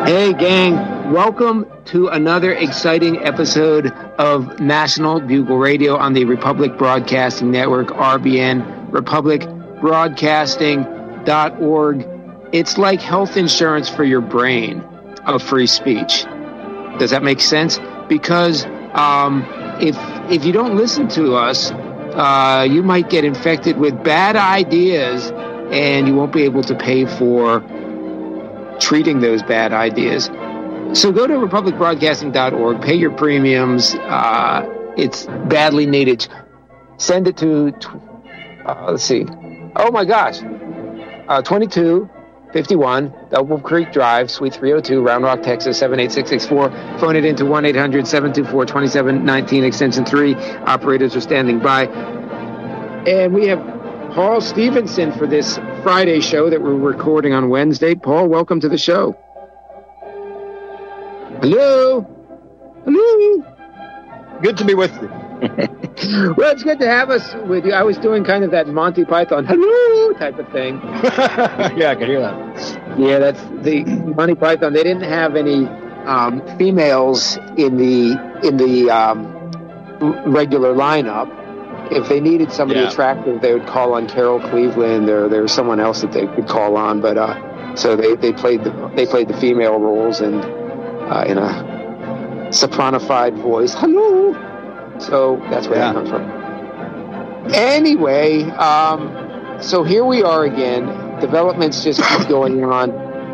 Hey, gang. Welcome to another exciting episode of National Bugle Radio on the Republic Broadcasting Network, RBN, republicbroadcasting.org. It's like health insurance for your brain of free speech. Does that make sense? Because if you don't listen to us, you might get infected with bad ideas and you won't be able to pay for treating those bad ideas. So go to republicbroadcasting.org, pay your premiums. It's badly needed. Send it to, let's see. Oh my gosh. 2251 Double Creek Drive, Suite 302, Round Rock, Texas, 78664. Phone it into 1-800-724-2719, extension 3. Operators are standing by. And we have Paul Stevenson for this Friday show that we're recording on Wednesday. Paul, welcome to the show. Hello? Hello? Good to be with you. Well, it's good to have us with you. I was doing kind of that Monty Python hello type of thing. Yeah, I can hear that. Yeah, that's the Monty Python. They didn't have any females in the regular lineup. If they needed somebody attractive, they would call on Carol Cleveland, or there was someone else that they could call on. But so they played the female roles and in a sopranified voice. Hello. So that's where that comes from. Anyway, so here we are again. Developments just keep going on.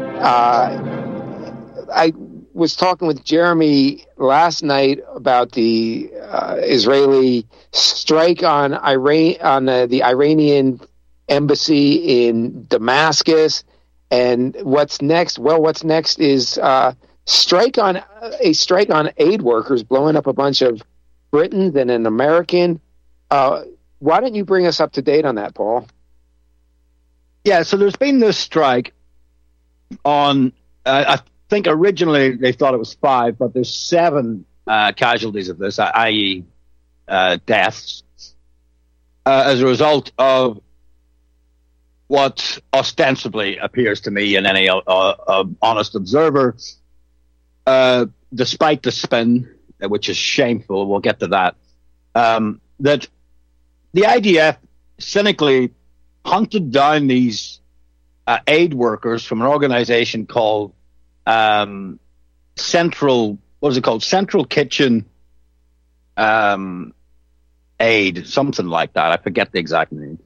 I was talking with Jeremy last night about the Israeli strike on the Iranian embassy in Damascus, and what's next? Well, what's next is a strike on aid workers, blowing up a bunch of Britons and an American. Why don't you bring us up to date on that, Paul? Yeah, so there's been this strike on. I think originally they thought it was 5, but there's 7 casualties of this, i.e., deaths, as a result of what ostensibly appears to me and any honest observer, despite the spin, which is shameful, we'll get to that, that the IDF cynically hunted down these aid workers from an organization called Central Kitchen Aid, something like that. I forget the exact name.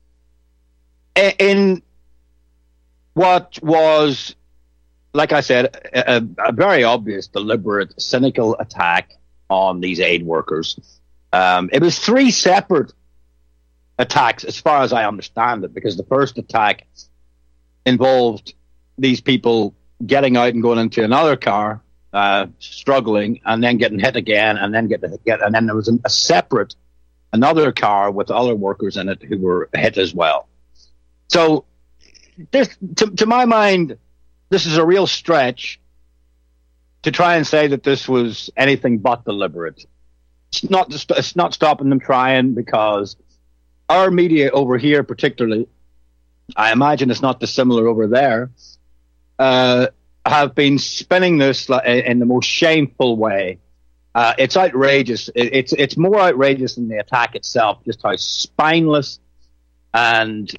In what was, like I said, a very obvious, deliberate, cynical attack on these aid workers. It was 3 separate attacks, as far as I understand it, because the first attack involved these people getting out and going into another car, struggling, and then getting hit again, and then and then there was another car with other workers in it who were hit as well. So, this, to my mind, this is a real stretch to try and say that this was anything but deliberate. It's not stopping them trying, because our media over here, particularly, I imagine it's not dissimilar over there, have been spinning this in the most shameful way. It's outrageous. It's more outrageous than the attack itself, just how spineless and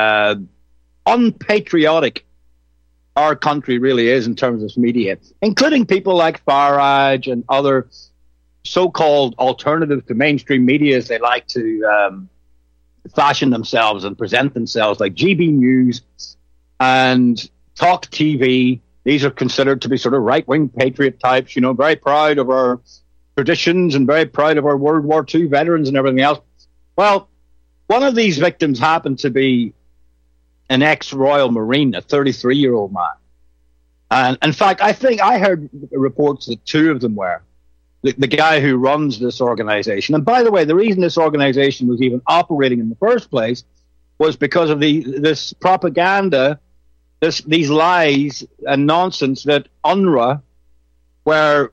unpatriotic our country really is in terms of media, including people like Farage and other so-called alternatives to mainstream media, as they like to fashion themselves and present themselves, like GB News and Talk TV. These are considered to be sort of right-wing patriot types, very proud of our traditions and very proud of our World War II veterans and everything else. Well, one of these victims happened to be an ex-Royal Marine, a 33-year-old man. And in fact, I think I heard reports that 2 of them were. The guy who runs this organization. And by the way, the reason this organization was even operating in the first place was because of this propaganda, these lies and nonsense that UNRWA were,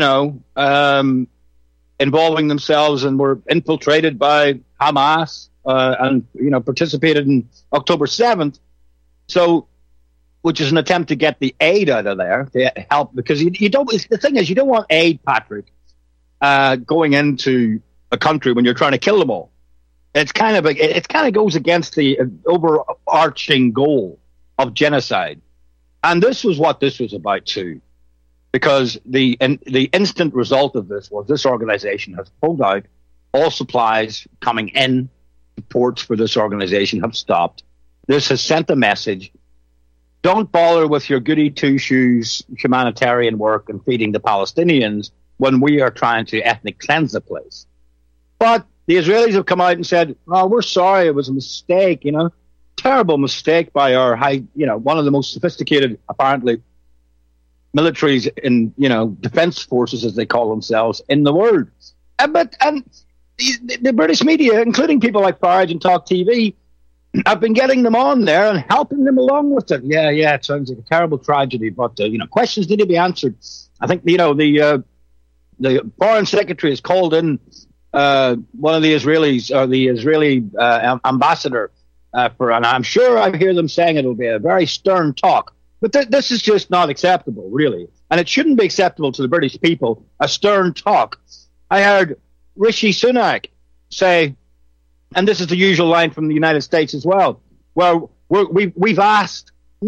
involving themselves and were infiltrated by Hamas and participated in October 7th. So which is an attempt to get the aid out of there to help, because you don't. The thing is, you don't want aid, Patrick, going into a country when you're trying to kill them all. It kind of goes against the overarching goal of genocide, and this was what this was about too, because the instant result of this was this organization has pulled out. All supplies coming in, ports for this organization have stopped. This has sent a message. Don't bother with your goody two-shoes humanitarian work and feeding the Palestinians when we are trying to ethnic cleanse the place. But the Israelis have come out and said, "Oh, we're sorry, it was a mistake, terrible mistake by our one of the most sophisticated, apparently, militaries in, defense forces, as they call themselves, in the world." But the British media, including people like Farage and Talk TV, have been getting them on there and helping them along with it. Yeah, it sounds like a terrible tragedy, but questions need to be answered. I think the foreign secretary has called in one of the Israelis, or the Israeli ambassador, and I'm sure I hear them saying it'll be a very stern talk. But this is just not acceptable, really, and it shouldn't be acceptable to the British people. A stern talk. I heard Rishi Sunak say, and this is the usual line from the United States as well, well, we've asked,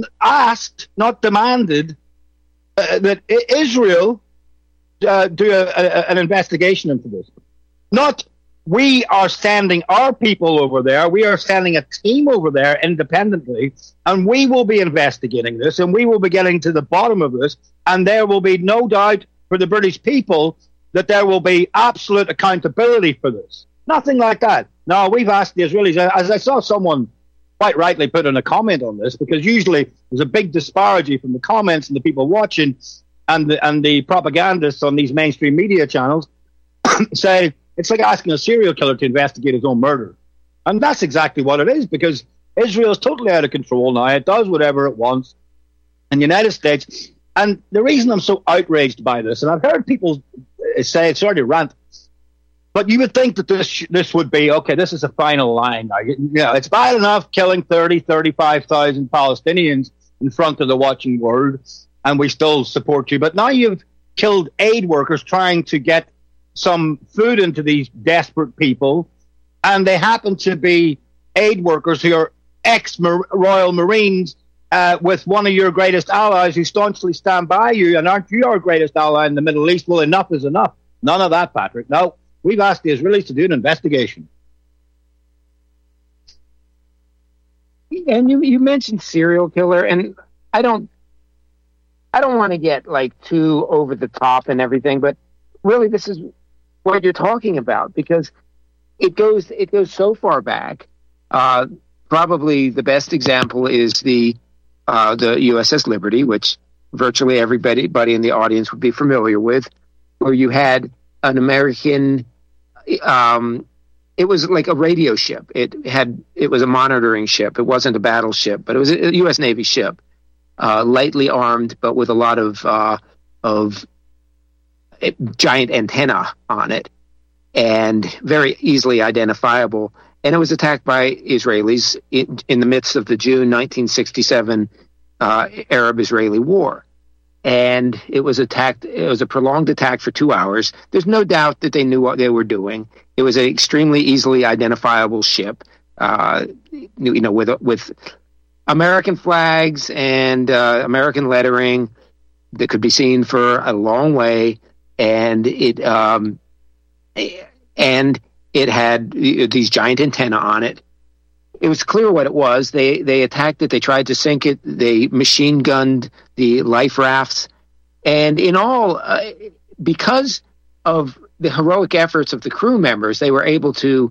not demanded, that Israel do an investigation into this. Not we are sending our people over there, we are sending a team over there independently, and we will be investigating this, and we will be getting to the bottom of this, and there will be no doubt for the British people that there will be absolute accountability for this. Nothing like that. No, we've asked the Israelis, as I saw someone quite rightly put in a comment on this, because usually there's a big disparity from the comments and the people watching and the propagandists on these mainstream media channels say it's like asking a serial killer to investigate his own murder. And that's exactly what it is, because Israel is totally out of control now. It does whatever it wants. And the United States, and the reason I'm so outraged by this, and I've heard people say it's already rant, but you would think that this would be, okay, this is a final line now. It's bad enough killing 35,000 Palestinians in front of the watching world, and we still support you. But now you've killed aid workers trying to get some food into these desperate people, and they happen to be aid workers who are ex-Royal Marines with one of your greatest allies who staunchly stand by you, and aren't you our greatest ally in the Middle East? Well, enough is enough. None of that, Patrick. No, we've asked the Israelis to do an investigation. And you mentioned serial killer, and I don't want to get like too over the top and everything, but really this is what you're talking about, because it goes so far back. Probably the best example is the USS Liberty, which virtually everybody in the audience would be familiar with, where you had an American. It was like a radio ship. It was a monitoring ship. It wasn't a battleship, but it was a U.S. Navy ship, lightly armed, but with a lot of giant antenna on it, and very easily identifiable. And it was attacked by Israelis in the midst of the June 1967 Arab-Israeli War. And it was attacked. It was a prolonged attack for 2 hours. There's no doubt that they knew what they were doing. It was an extremely easily identifiable ship, with American flags and American lettering that could be seen for a long way. And it had these giant antennae on it. It was clear what it was. They attacked it. They tried to sink it. They machine gunned the life rafts. And in all, because of the heroic efforts of the crew members, they were able to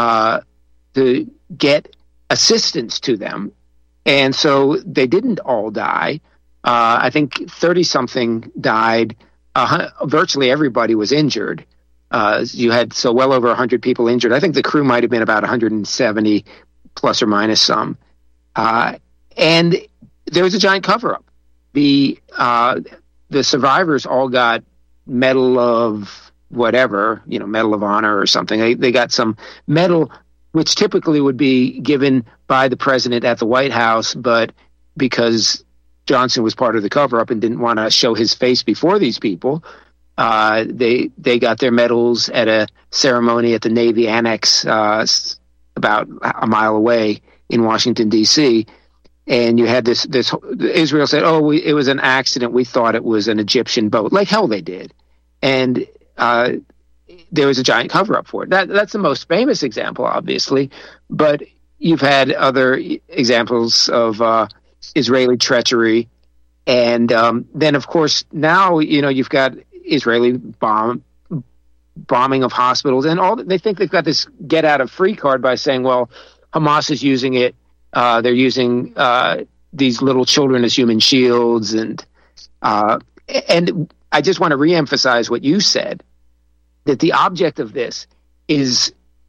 get assistance to them. And so they didn't all die. I think 30-something died. Virtually everybody was injured. You had well over 100 people injured. I think the crew might have been about 170, plus or minus some. And there was a giant cover-up. The survivors all got Medal of whatever, Medal of Honor or something. They got some medal, which typically would be given by the president at the White House, but because Johnson was part of the cover-up and didn't want to show his face before these people. They got their medals at a ceremony at the Navy Annex about a mile away in Washington, D.C., and you had this Israel said, it was an accident. We thought it was an Egyptian boat. Like hell they did. And there was a giant cover-up for it. That's the most famous example, obviously. But you've had other examples of Israeli treachery. And then, of course, now, you've got Israeli bombing of hospitals. And they think they've got this get-out-of-free card by saying, well, Hamas is using it. They're using these little children as human shields, and I just want to reemphasize what you said, that the object is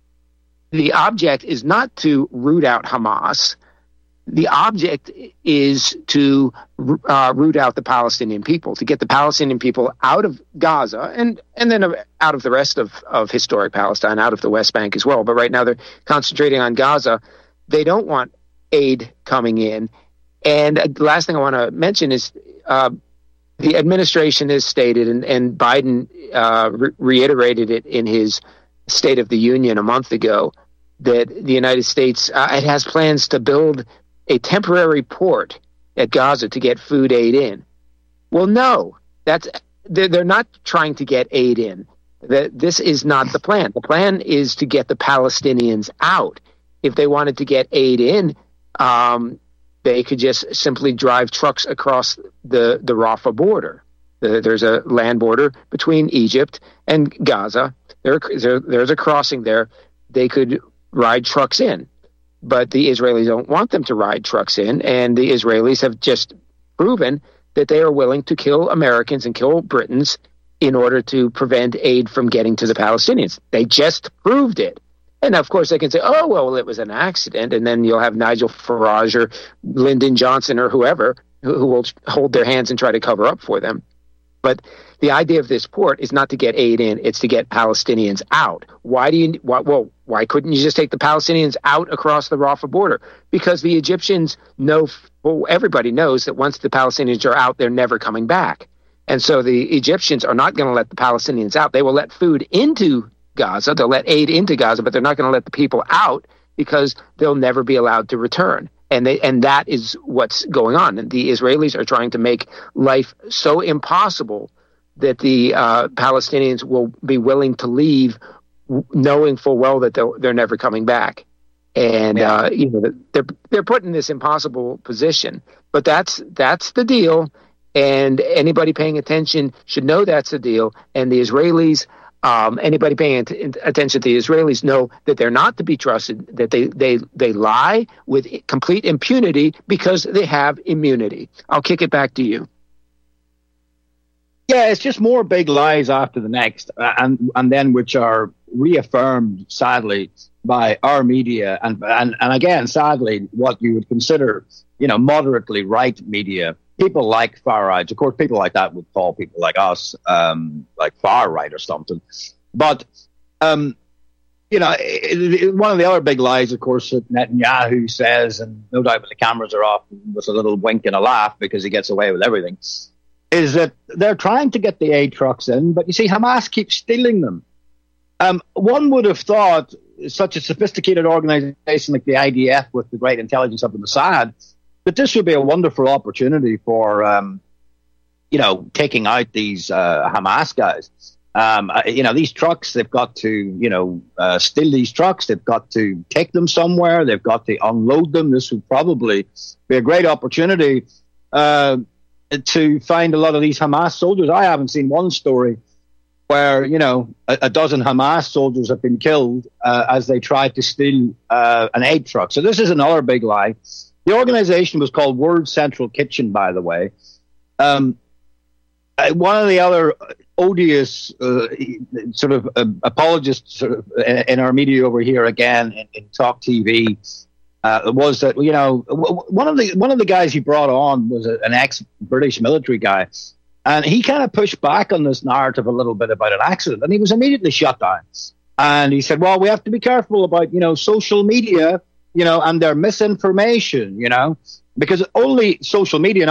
not to root out Hamas. The object is to root out the Palestinian people, to get the Palestinian people out of Gaza and then out of the rest of historic Palestine, out of the West Bank as well. But right now they're concentrating on Gaza. They don't want aid coming in. And the last thing I want to mention is the administration has stated, and Biden reiterated it in his State of the Union a month ago, that the United States it has plans to build a temporary port at Gaza to get food aid in. Well, no, they're not trying to get aid in. This is not the plan. The plan is to get the Palestinians out. If they wanted to get aid in, they could just simply drive trucks across the Rafah border. There's a land border between Egypt and Gaza. There's a crossing there. They could ride trucks in. But the Israelis don't want them to ride trucks in, and the Israelis have just proven that they are willing to kill Americans and kill Britons in order to prevent aid from getting to the Palestinians. They just proved it. And of course they can say, oh, well, it was an accident, and then you'll have Nigel Farage or Lyndon Johnson or whoever who will hold their hands and try to cover up for them. But the idea of this port is not to get aid in, it's to get Palestinians out. Why couldn't you just take the Palestinians out across the Rafah border? Because the Egyptians know, everybody knows that once the Palestinians are out, they're never coming back. And so the Egyptians are not going to let the Palestinians out. They will let food into Gaza, they'll let aid into Gaza, but they're not going to let the people out because they'll never be allowed to return. And that is what's going on. And the Israelis are trying to make life so impossible that the Palestinians will be willing to leave, knowing full well that they're never coming back. And they're put in this impossible position. But that's the deal. And anybody paying attention should know that's the deal. And the Israelis, anybody paying attention to the Israelis, know that they're not to be trusted, that they lie with complete impunity because they have immunity. I'll kick it back to you. Yeah, it's just more big lies after the next, and then which are reaffirmed, sadly, by our media, and again, sadly, what you would consider, moderately right media. People like Farage, of course, people like that would call people like us, like far right or something. But, one of the other big lies, of course, that Netanyahu says, and no doubt when the cameras are off, with a little wink and a laugh because he gets away with everything, is that they're trying to get the aid trucks in, but you see, Hamas keeps stealing them. One would have thought such a sophisticated organization like the IDF with the great intelligence of the Mossad, that this would be a wonderful opportunity for, taking out these Hamas guys. These trucks, they've got to, steal these trucks. They've got to take them somewhere. They've got to unload them. This would probably be a great opportunity to find a lot of these Hamas soldiers. I haven't seen one story where, a dozen Hamas soldiers have been killed as they tried to steal an aid truck. So this is another big lie. The organization was called World Central Kitchen, by the way. One of the other odious apologists in our media over here again in Talk TV was that one of the guys he brought on was an ex-British military guy, and he kind of pushed back on this narrative a little bit about an accident, and he was immediately shut down. And he said, "Well, we have to be careful about social media." And their misinformation, because only social media. Now,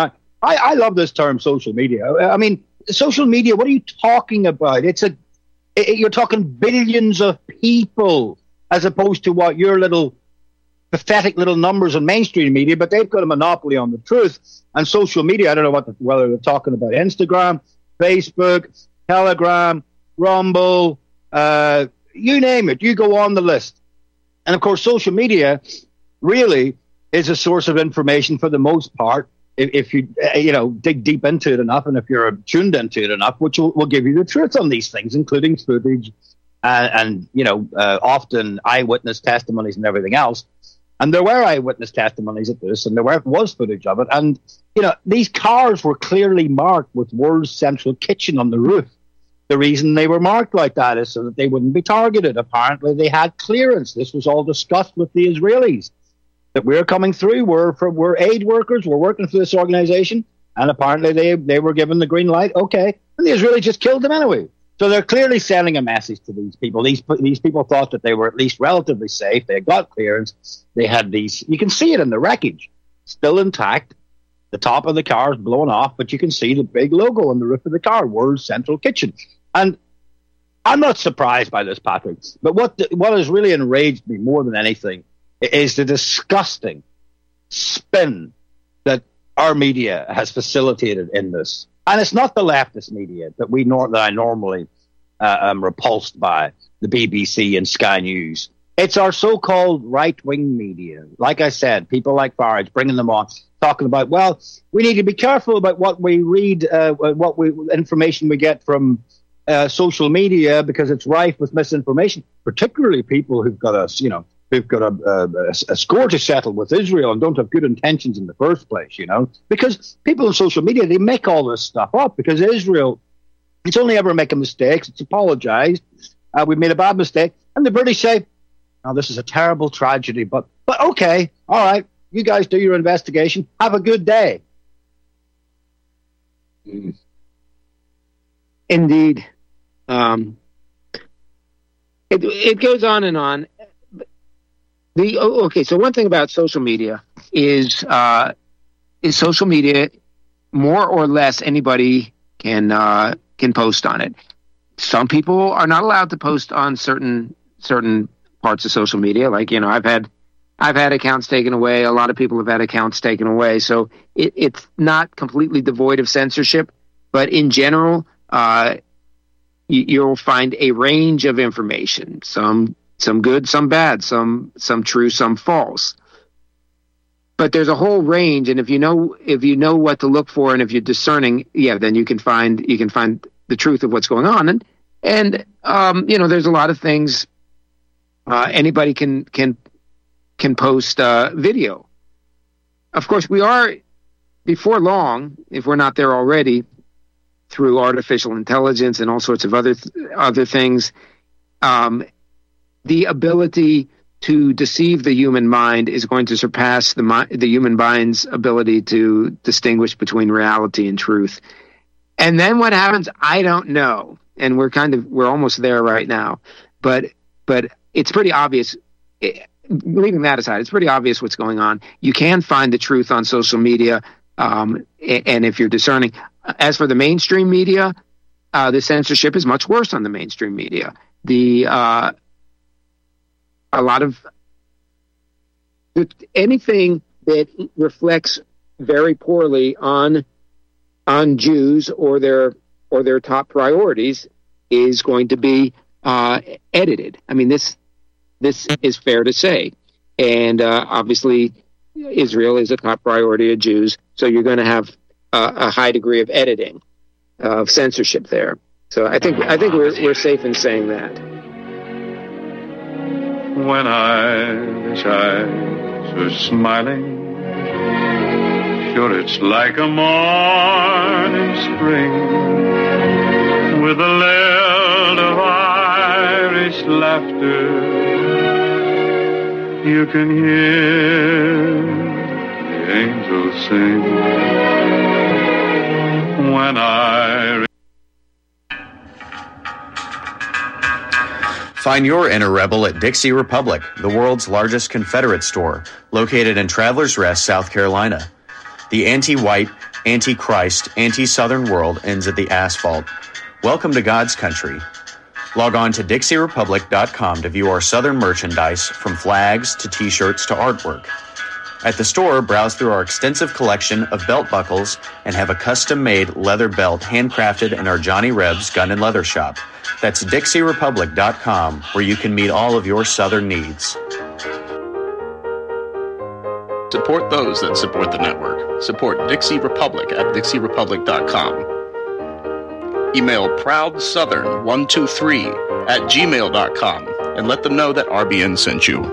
I love this term, social media. I mean, social media, what are you talking about? You're talking billions of people as opposed to what your little pathetic little numbers on mainstream media, but they've got a monopoly on the truth. And social media, I don't know whether they're talking about Instagram, Facebook, Telegram, Rumble, you name it. You go on the list. And of course, social media really is a source of information for the most part. If you dig deep into it enough, and if you're tuned into it enough, which will give you the truth on these things, including footage and often eyewitness testimonies and everything else. And there were eyewitness testimonies at this, and there was footage of it. And these cars were clearly marked with World Central Kitchen on the roof. The reason they were marked like that is so that they wouldn't be targeted. Apparently, they had clearance. This was all discussed with the Israelis. That we're coming through, we're aid workers, we're working for this organization, and apparently they were given the green light. Okay, and the Israelis just killed them anyway. So they're clearly sending a message to these people. These people thought that they were at least relatively safe. They got clearance. They had these. You can see it in the wreckage, still intact. The top of the car is blown off, but you can see the big logo on the roof of the car, World Central Kitchen. And I'm not surprised by this, Patrick. But what has really enraged me more than anything is the disgusting spin that our media has facilitated in this. And it's not the leftist media that I normally am repulsed by, the BBC and Sky News. It's our so-called right-wing media. Like I said, people like Farage, bringing them on, talking about, well, we need to be careful about what we read, information we get from social media because it's rife with misinformation, particularly people who've got a score to settle with Israel and don't have good intentions in the first place, because people on social media, they make all this stuff up because Israel, it's only ever making mistakes. It's apologized. We made a bad mistake. And the British say, oh, this is a terrible tragedy, but okay, all right, you guys do your investigation. Have a good day. Indeed. It goes on and on. So one thing about social media is social media, more or less anybody can post on it. Some people are not allowed to post on certain parts of social media. Like, I've had accounts taken away. A lot of people have had accounts taken away. So it's not completely devoid of censorship, but in general, you'll find a range of information. Some good, some bad, some true, some false. But there's a whole range, and if you know what to look for, and if you're discerning, then you can find the truth of what's going on. And there's a lot of things. Anybody can post video. Of course, we are before long, if we're not there already, through artificial intelligence and all sorts of other things. The ability to deceive the human mind is going to surpass the human mind's ability to distinguish between reality and truth. And then what happens, I don't know. And we're almost there right now. But it's pretty obvious. Leaving that aside, it's pretty obvious what's going on. You can find the truth on social media, and if you're discerning. As for the mainstream media, the censorship is much worse on the mainstream media. A lot of anything that reflects very poorly on Jews or their top priorities is going to be edited. I mean, this is fair to say, and obviously Israel is a top priority of Jews, so you're going to have a high degree of editing, of censorship there. So I think we're safe in saying that. When eyes were smiling, sure it's like a morning spring, with a lilt of Irish laughter. You can hear the angels sing. When I Find your inner rebel at Dixie Republic, the world's largest Confederate store, located in Travelers Rest, South Carolina. The anti-white, anti-Christ, anti-Southern world ends at the asphalt. Welcome to God's country. Log on to DixieRepublic.com to view our Southern merchandise, from flags to T-shirts to artwork. At the store, browse through our extensive collection of belt buckles and have a custom-made leather belt handcrafted in our Johnny Rebs Gun and Leather Shop. That's DixieRepublic.com, where you can meet all of your Southern needs. Support those that support the network. Support Dixie Republic at DixieRepublic.com. Email ProudSouthern123@gmail.com and let them know that RBN sent you.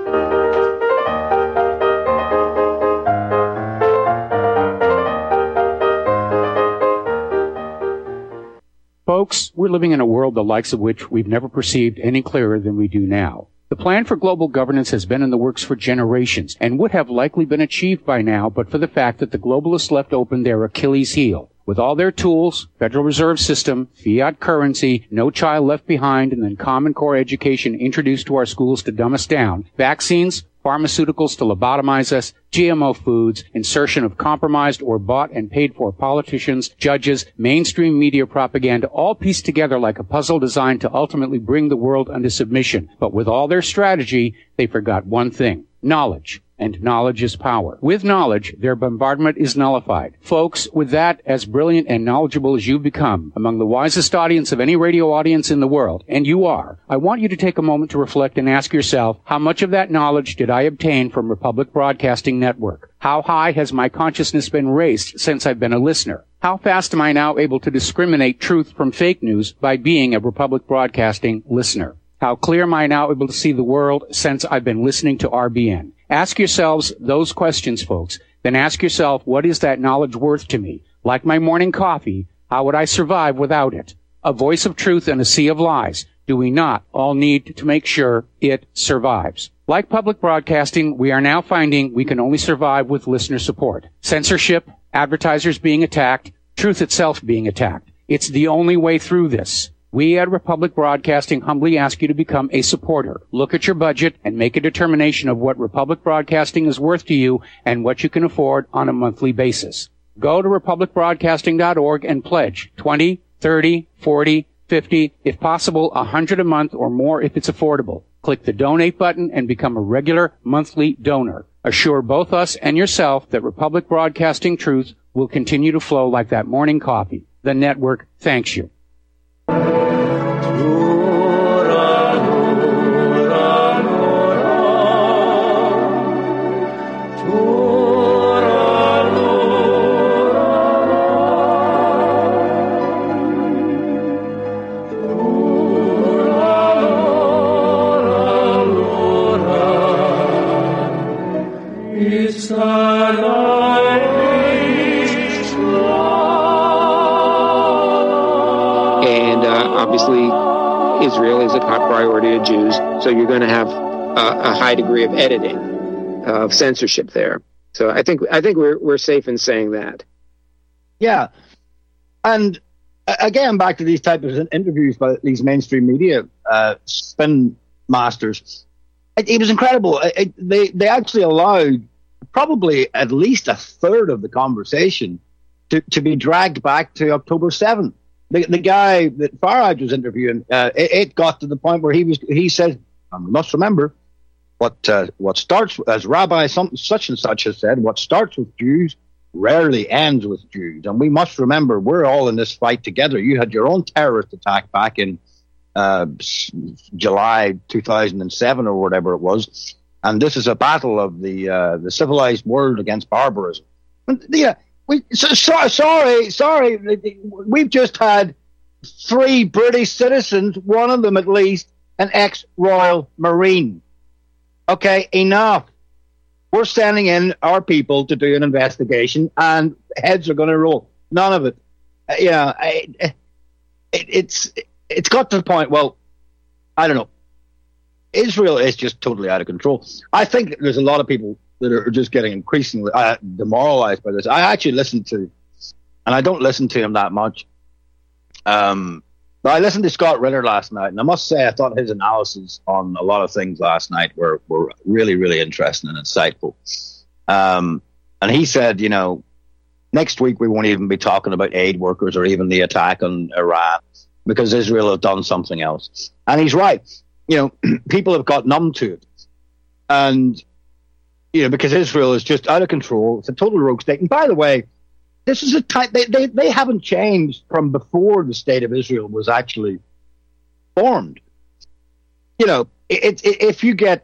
Folks, we're living in a world the likes of which we've never perceived any clearer than we do now. The plan for global governance has been in the works for generations and would have likely been achieved by now but for the fact that the globalists left open their Achilles heel. With all their tools, Federal Reserve System, fiat currency, no child left behind, and then Common Core education introduced to our schools to dumb us down, vaccines, pharmaceuticals to lobotomize us, GMO foods, insertion of compromised or bought and paid for politicians, judges, mainstream media propaganda, all pieced together like a puzzle designed to ultimately bring the world under submission. But with all their strategy, they forgot one thing: knowledge. And knowledge is power. With knowledge, their bombardment is nullified. Folks, with that, as brilliant and knowledgeable as you've become, among the wisest audience of any radio audience in the world, and you are, I want you to take a moment to reflect and ask yourself, how much of that knowledge did I obtain from Republic Broadcasting Network? How high has my consciousness been raised since I've been a listener? How fast am I now able to discriminate truth from fake news by being a Republic Broadcasting listener? How clear am I now able to see the world since I've been listening to RBN? Ask yourselves those questions, folks. Then ask yourself, what is that knowledge worth to me? Like my morning coffee, how would I survive without it? A voice of truth in a sea of lies. Do we not all need to make sure it survives? Like public broadcasting, we are now finding we can only survive with listener support. Censorship, advertisers being attacked, truth itself being attacked. It's the only way through this. We at Republic Broadcasting humbly ask you to become a supporter. Look at your budget and make a determination of what Republic Broadcasting is worth to you and what you can afford on a monthly basis. Go to republicbroadcasting.org and pledge $20, $30, $40, $50, if possible, $100 a month or more if it's affordable. Click the donate button and become a regular monthly donor. Assure both us and yourself that Republic Broadcasting truth will continue to flow like that morning coffee. The network thanks you. Obviously, Israel is a top priority to Jews, so you're going to have a high degree of editing, of censorship there. So I think we're safe in saying that. Yeah, and again, back to these types of interviews by these mainstream media spin masters, it was incredible. They actually allowed probably at least a third of the conversation to be dragged back to October 7th. The guy that Farage was interviewing, it got to the point where he said, and we must remember, what starts, as Rabbi such and such has said, what starts with Jews rarely ends with Jews. And we must remember, we're all in this fight together. You had your own terrorist attack back in July 2007 or whatever it was. And this is a battle of the civilized world against barbarism. And, yeah. Sorry. We've just had 3 British citizens, one of them at least, an ex-Royal Marine. Okay, enough. We're sending in our people to do an investigation, and heads are going to roll. None of it. It's got to the point. Well, I don't know. Israel is just totally out of control. I think there's a lot of people that are just getting increasingly demoralized by this. I actually listened to, and I don't listen to him that much, but I listened to Scott Ritter last night, and I must say I thought his analysis on a lot of things last night were really, really interesting and insightful. And he said, Next week, we won't even be talking about aid workers or even the attack on Iran because Israel have done something else. And he's right. People have got numb to it. And, because Israel is just out of control. It's a total rogue state. And by the way, this is a type, they haven't changed from before the state of Israel was actually formed. If you get,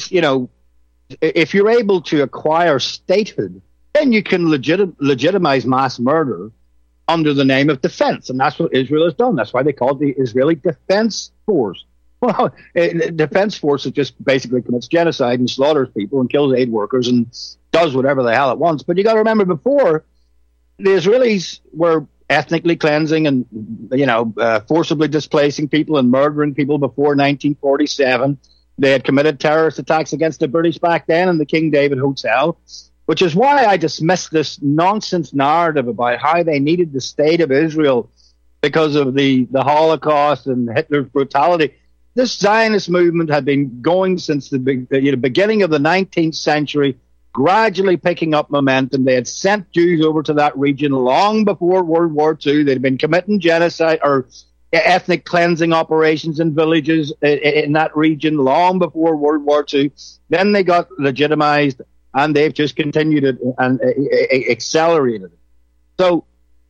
if you're able to acquire statehood, then you can legitimize mass murder under the name of defense. And that's what Israel has done. That's why they call it the Israeli Defense Force. Well, the Defense Force just basically commits genocide and slaughters people and kills aid workers and does whatever the hell it wants. But you got to remember, before, the Israelis were ethnically cleansing and, forcibly displacing people and murdering people before 1947. They had committed terrorist attacks against the British back then in the King David Hotel, which is why I dismiss this nonsense narrative about how they needed the state of Israel because of the Holocaust and Hitler's brutality. This Zionist movement had been going since the beginning of the 19th century, gradually picking up momentum. They had sent Jews over to that region long before World War II. They'd been committing genocide or ethnic cleansing operations in villages in that region long before World War II. Then they got legitimized, and they've just continued it and accelerated it. So,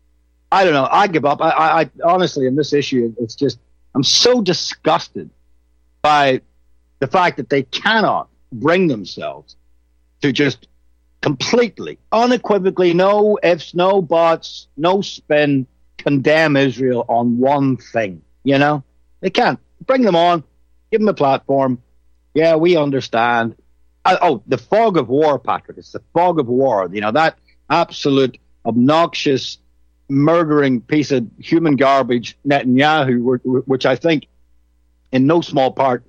I don't know. I give up. I honestly, in this issue, it's just, I'm so disgusted by the fact that they cannot bring themselves to just completely, unequivocally, no ifs, no buts, no spin, condemn Israel on one thing. They can't. Bring them on, give them a platform. Yeah, we understand. The fog of war, Patrick. It's the fog of war. That absolute obnoxious, murdering piece of human garbage, Netanyahu, which I think, in no small part,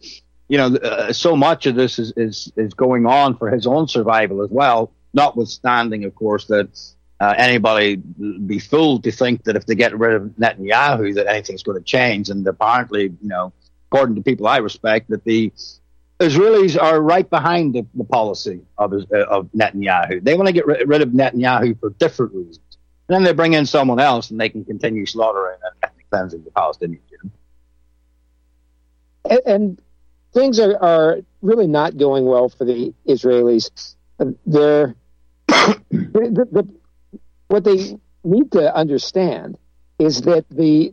so much of this is going on for his own survival as well. Notwithstanding, of course, that anybody be fooled to think that if they get rid of Netanyahu, that anything's going to change. And apparently, according to people I respect, that the Israelis are right behind the policy of Netanyahu. They want to get rid of Netanyahu for different reasons. And then they bring in someone else, and they can continue slaughtering and ethnic cleansing the Palestinians. And things are really not going well for the Israelis. What they need to understand is that the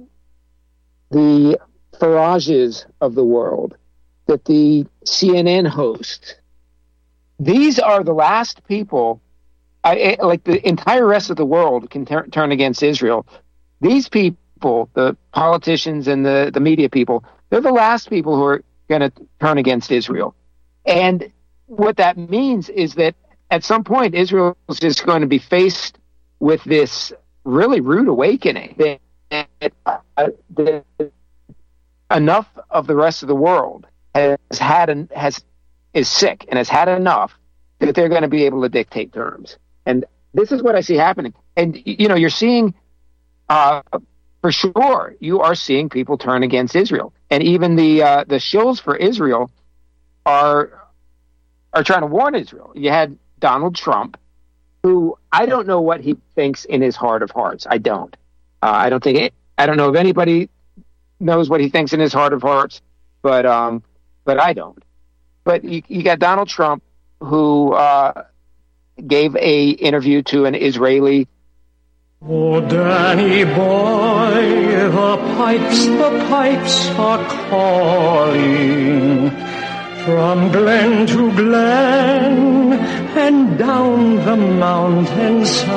Farages of the world, that the CNN host, these are the last people. Like the entire rest of the world can turn against Israel. These people, the politicians and the media people, they're the last people who are going to turn against Israel. And what that means is that at some point, Israel is just going to be faced with this really rude awakening that enough of the rest of the world is sick and has had enough that they're going to be able to dictate terms. And this is what I see happening. And, you're seeing, for sure, you are seeing people turn against Israel. And even the shills for Israel are trying to warn Israel. You had Donald Trump, who I don't know what he thinks in his heart of hearts. I don't. I don't know if anybody knows what he thinks in his heart of hearts, but I don't. But you got Donald Trump, who gave a interview to an Israeli. Oh, Danny boy, the pipes are calling from glen to glen and down the mountainside.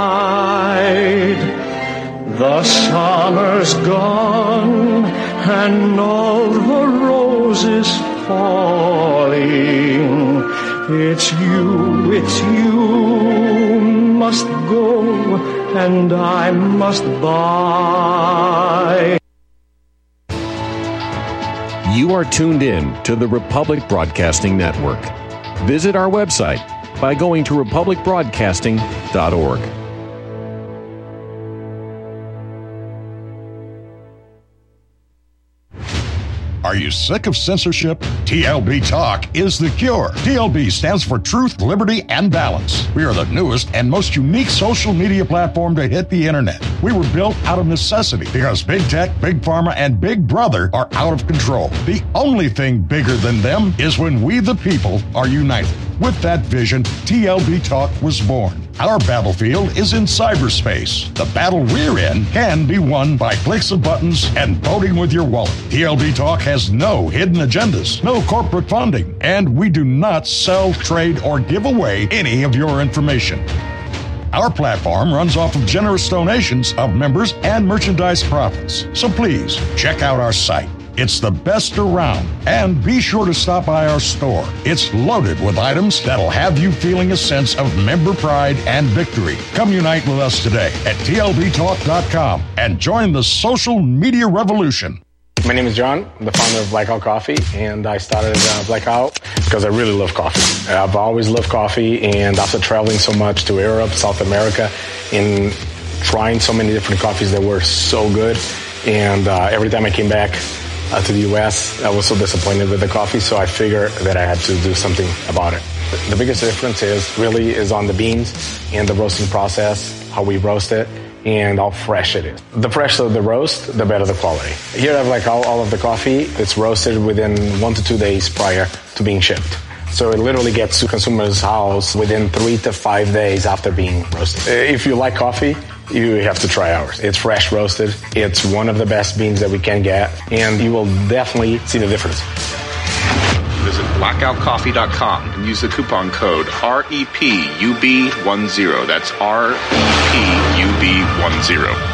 The summer's gone and all the roses falling. It's you must go and I must buy. You are tuned in to the Republic Broadcasting Network. Visit our website by going to republicbroadcasting.org. Are you sick of censorship? TLB Talk is the cure. TLB stands for Truth, Liberty, and Balance. We are the newest and most unique social media platform to hit the internet. We were built out of necessity because big tech, big pharma, and big brother are out of control. The only thing bigger than them is when we the people are united. With that vision, TLB Talk was born. Our battlefield is in cyberspace. The battle we're in can be won by clicks of buttons and voting with your wallet. TLB Talk has no hidden agendas, no corporate funding, and we do not sell, trade, or give away any of your information. Our platform runs off of generous donations of members and merchandise profits. So please, check out our site. It's the best around. And be sure to stop by our store. It's loaded with items that'll have you feeling a sense of member pride and victory. Come unite with us today at tlbtalk.com and join the social media revolution. My name is John. I'm the founder of Blackout Coffee, and I started Blackout because I really love coffee. I've always loved coffee, and after traveling so much to Europe, South America, and trying so many different coffees that were so good, and every time I came back to the U.S., I was so disappointed with the coffee, so I figured that I had to do something about it. The biggest difference is on the beans and the roasting process, how we roast it, and how fresh it is. The fresher the roast, the better the quality. Here I have like all of the coffee. It's roasted within 1 to 2 days prior to being shipped. So it literally gets to consumers' house within 3 to 5 days after being roasted. If you like coffee, you have to try ours. It's fresh roasted. It's one of the best beans that we can get, and you will definitely see the difference. Visit blackoutcoffee.com and use the coupon code REPUB10. That's REPUB10.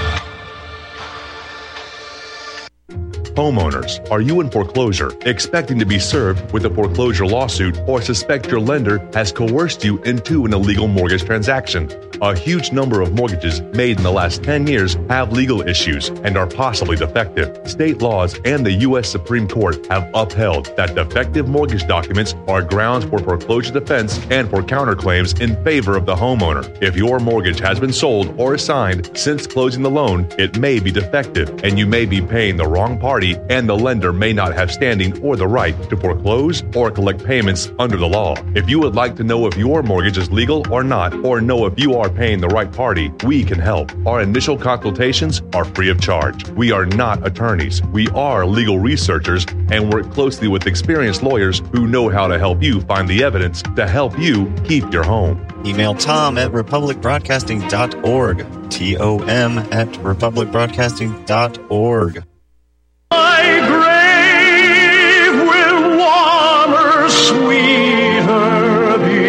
Homeowners, are you in foreclosure, expecting to be served with a foreclosure lawsuit, or suspect your lender has coerced you into an illegal mortgage transaction? A huge number of mortgages made in the last 10 years have legal issues and are possibly defective. State laws and the U.S. Supreme Court have upheld that defective mortgage documents are grounds for foreclosure defense and for counterclaims in favor of the homeowner. If your mortgage has been sold or assigned since closing the loan, it may be defective, and you may be paying the wrong party, and the lender may not have standing or the right to foreclose or collect payments under the law. If you would like to know if your mortgage is legal or not, or know if you are paying the right party, we can help. Our initial consultations are free of charge. We are not attorneys. We are legal researchers and work closely with experienced lawyers who know how to help you find the evidence to help you keep your home. Email Tom at republicbroadcasting.org. TOM at republicbroadcasting.org. My grave will warmer, sweeter be,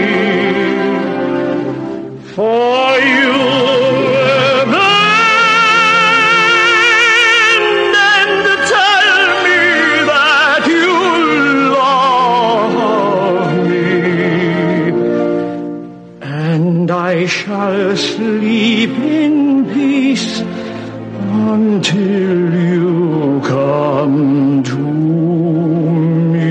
for you were mine, and tell me that you love me, and I shall sleep in peace until you come to me.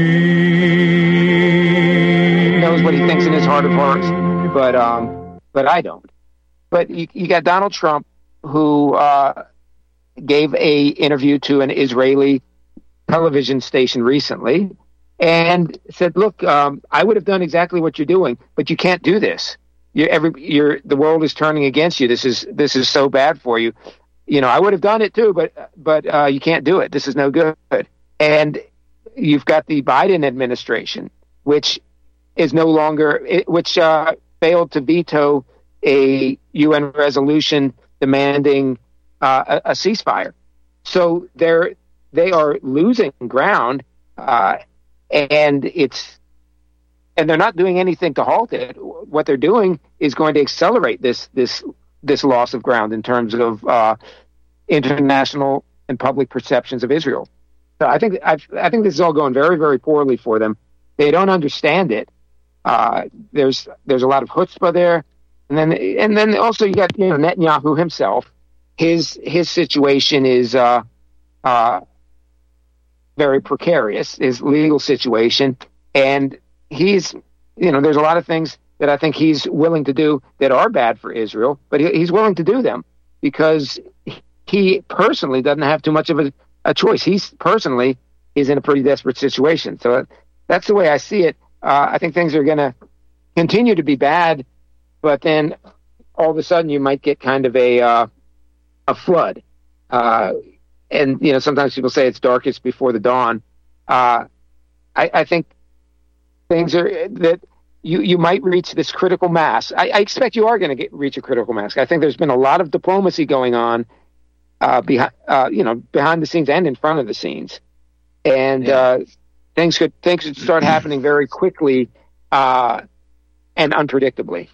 He knows what he thinks in his heart of hearts, but I don't. But you got Donald Trump, who gave a interview to an Israeli television station recently and said, look, I would have done exactly what you're doing, but you can't do this. The world is turning against you. This is so bad for you. You know, I would have done it too, but you can't do it. This is no good. And you've got the Biden administration, which is no longer, which failed to veto a UN resolution demanding a ceasefire. So they are losing ground, and they're not doing anything to halt it. What they're doing is going to accelerate this loss of ground in terms of international and public perceptions of Israel. So I think this is all going very, very poorly for them. They don't understand it. There's a lot of chutzpah there, and then also you got Netanyahu himself. His situation is very precarious. His legal situation, and he's there's a lot of things that I think he's willing to do that are bad for Israel, but he's willing to do them because he personally doesn't have too much of a choice. He's personally is in a pretty desperate situation. So that's the way I see it. I think things are going to continue to be bad, but then all of a sudden you might get kind of a flood. And, sometimes people say it's darkest before the dawn. I think things are that you might reach this critical mass. I expect you are going to reach a critical mass. I think there's been a lot of diplomacy going on behind the scenes and in front of the scenes. And things could start happening very quickly and unpredictably.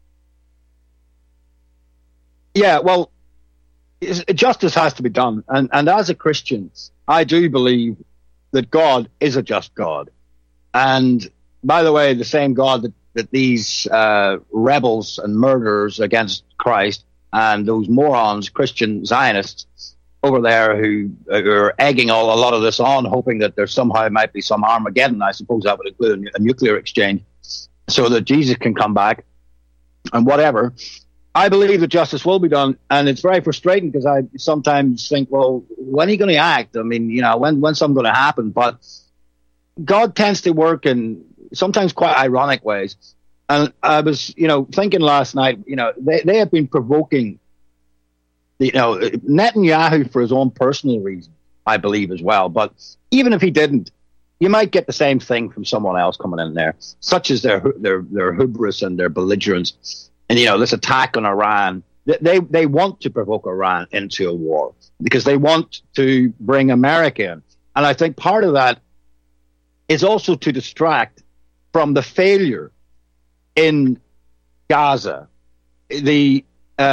Yeah, well, justice has to be done. And as a Christian, I do believe that God is a just God. And by the way, the same God that these rebels and murderers against Christ and those morons, Christian Zionists over there who are egging a lot of this on, hoping that there somehow might be some Armageddon. I suppose that would include a nuclear exchange so that Jesus can come back and whatever. I believe that justice will be done, and it's very frustrating because I sometimes think, well, when are you going to act? I mean, when's something going to happen? But God tends to work in sometimes quite ironic ways. And I was, thinking last night, they have been provoking, Netanyahu for his own personal reasons, I believe as well. But even if he didn't, you might get the same thing from someone else coming in there, such as their hubris and their belligerence. And, this attack on Iran, they want to provoke Iran into a war because they want to bring America in. And I think part of that is also to distract from the failure in Gaza, the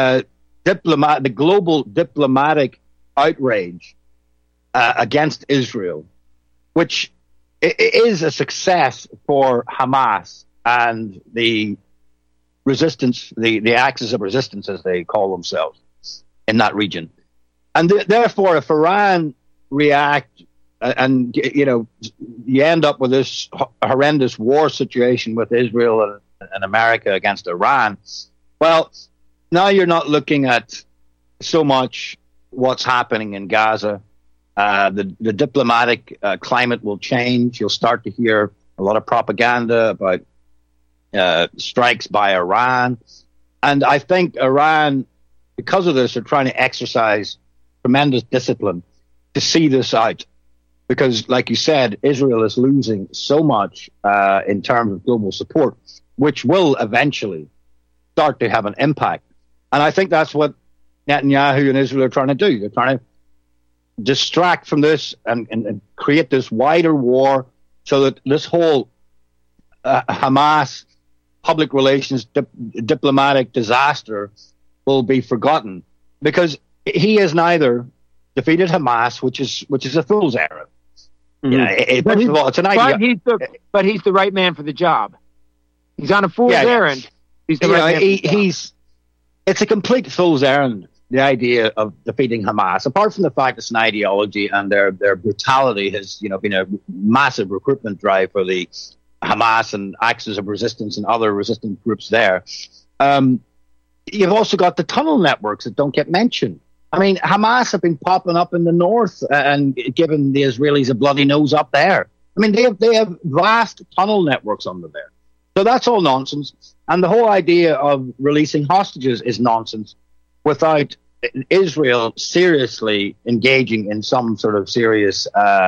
global diplomatic outrage against Israel, which is a success for Hamas and the resistance, the axis of resistance, as they call themselves, in that region. And therefore, if Iran react and, you end up with this horrendous war situation with Israel and America against Iran, well, now you're not looking at so much what's happening in Gaza. The diplomatic climate will change. You'll start to hear a lot of propaganda about strikes by Iran. And I think Iran, because of this, are trying to exercise tremendous discipline to see this out. Because, like you said, Israel is losing so much in terms of global support, which will eventually start to have an impact. And I think that's what Netanyahu and Israel are trying to do. They're trying to distract from this and create this wider war so that this whole Hamas public relations diplomatic disaster will be forgotten, because he has neither defeated Hamas, which is a fool's errand. Mm-hmm. First of all, it's an idea. But he's the right man for the job. He's on a fool's errand. He's the right man. It's a complete fool's errand, the idea of defeating Hamas. Apart from the fact it's an ideology and their brutality has been a massive recruitment drive for the Hamas and Axis of Resistance and other resistance groups there. You've also got the tunnel networks that don't get mentioned. I mean, Hamas have been popping up in the north and giving the Israelis a bloody nose up there. I mean, they have vast tunnel networks under there. So that's all nonsense. And the whole idea of releasing hostages is nonsense without Israel seriously engaging in some sort of serious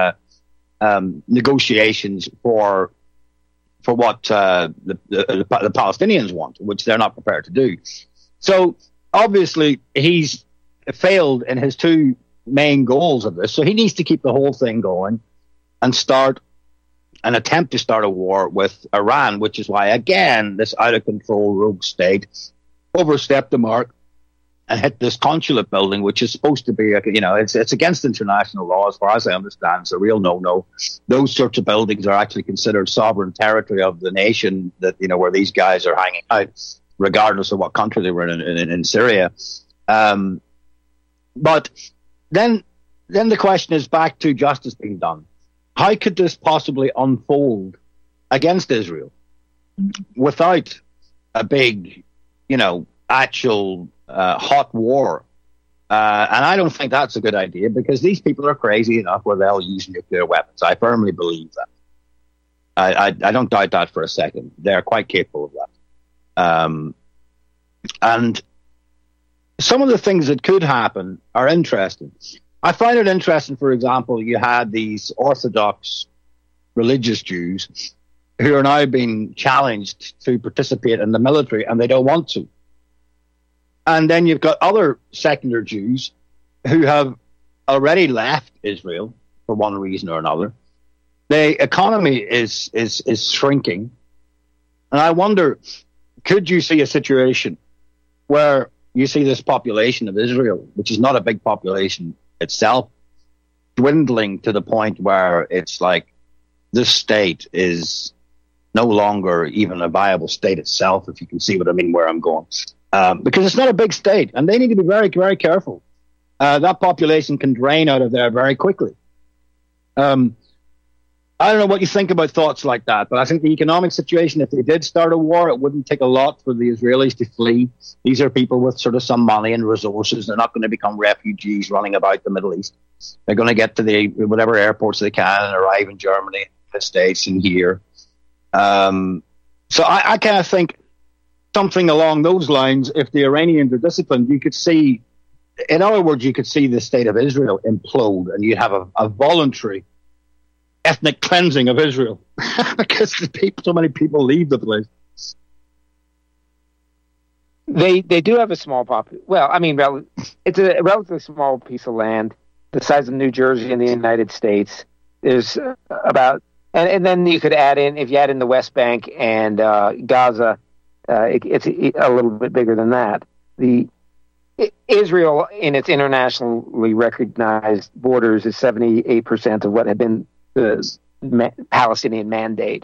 negotiations for what the Palestinians want, which they're not prepared to do. So obviously he's failed in his two main goals of this. So he needs to keep the whole thing going and attempt to start a war with Iran, which is why, again, this out-of-control rogue state overstepped the mark and hit this consulate building, which is supposed to be, it's against international law, as far as I understand. It's a real no-no. Those sorts of buildings are actually considered sovereign territory of the nation that, where these guys are hanging out, regardless of what country they were in Syria. But then the question is back to justice being done. How could this possibly unfold against Israel without a big, actual hot war And I don't think that's a good idea because these people are crazy enough where they'll use nuclear weapons. I firmly believe that. I don't doubt that for a second. They're quite capable of that. And some of the things that could happen are interesting. I find it interesting, for example, you had these Orthodox religious Jews who are now being challenged to participate in the military and they don't want to. And then you've got other secular Jews who have already left Israel for one reason or another. The economy is shrinking. And I wonder, could you see a situation where you see this population of Israel, which is not a big population itself, dwindling to the point where it's like this state is no longer even a viable state itself, if you can see what I mean, where I'm going. Because it's not a big state, and they need to be very, very careful. That population can drain out of there very quickly. I don't know what you think about thoughts like that, but I think the economic situation, if they did start a war, it wouldn't take a lot for the Israelis to flee. These are people with sort of some money and resources. They're not going to become refugees running about the Middle East. They're going to get to the whatever airports they can and arrive in Germany, the States, and here. So I kind of think something along those lines, if the Iranians are disciplined, you could see, in other words, you could see the state of Israel implode and you'd have a voluntary ethnic cleansing of Israel because so many people leave the place. They do have a small population. Well, I mean, it's a relatively small piece of land, the size of New Jersey in the United States. There's about, and then you could add in, if you add in the West Bank and Gaza, it's a little bit bigger than that. Israel, in its internationally recognized borders, is 78% of what had been the Palestinian mandate.